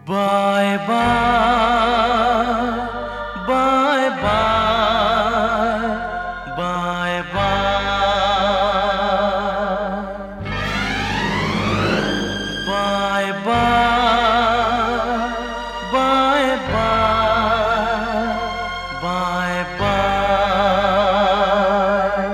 Bye bye bye bye bye bye bye bye bye bye.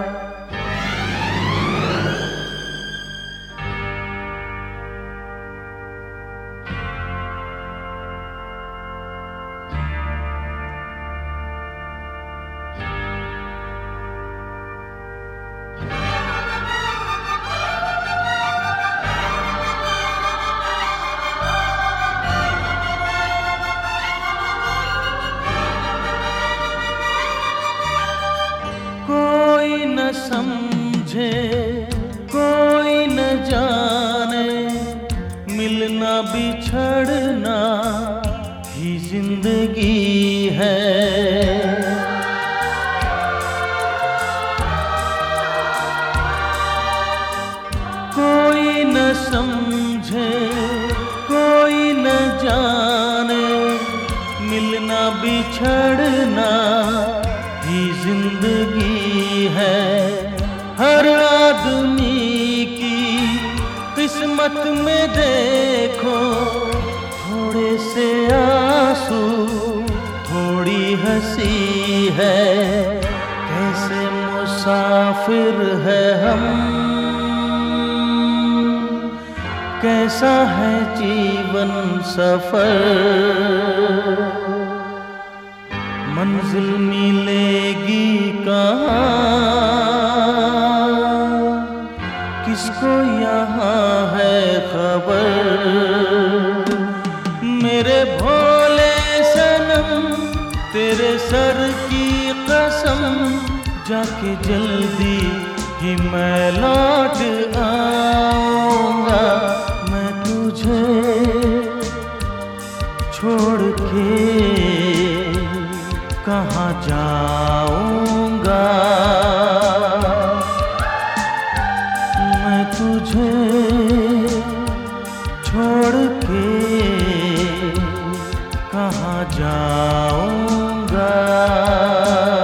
कोई न समझे कोई न जाने, मिलना बिछड़ना ही जिंदगी है। कोई न समझे कोई न जाने, मिलना बिछड़ना ही जिंदगी है। हर आदमी की किस्मत में देखो थोड़े से आंसू थोड़ी हंसी है। कैसे मुसाफिर है हम, कैसा है जीवन सफर। मंजिल मिलेगी कहाँ, किसको यहाँ है खबर। मेरे भोले सनम तेरे सर की कसम, जाके जल्दी ही मैं लौट आऊंगा। मैं तुझे छोड़ के कहाँ जाऊंगा। मैं तुझे छोड़ के कहाँ जाऊंगा।